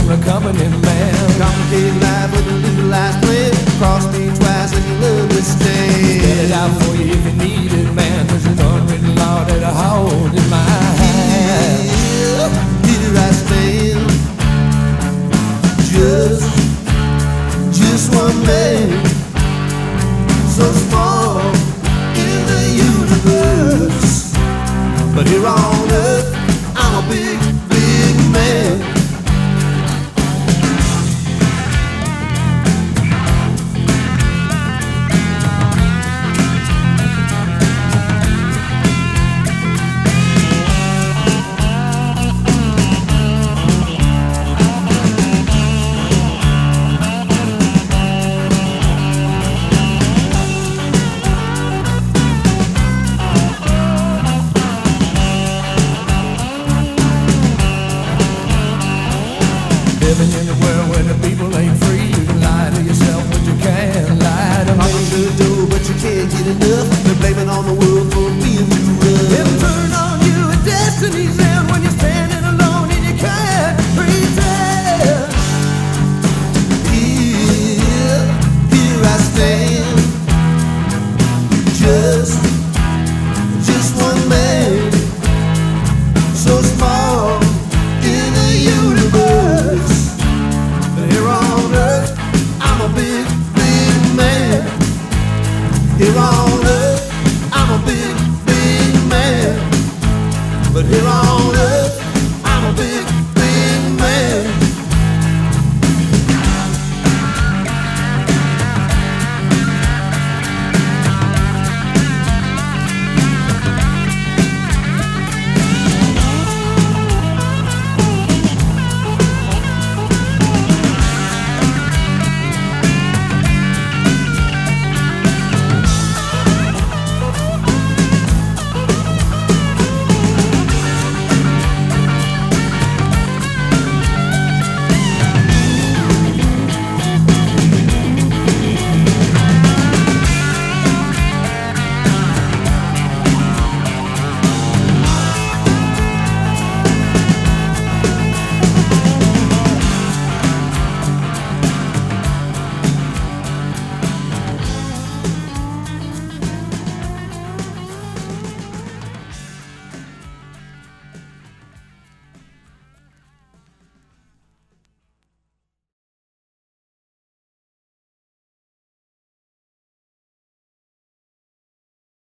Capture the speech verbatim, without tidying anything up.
am the company man. Complicated life with a legalized plan. Cross me twice and you love to stay. Spell it out for you if you need it, man. There's an unwritten law that I hold in my hand. Here I stand, just, just one man, so small in the universe. But here on earth, I'm a big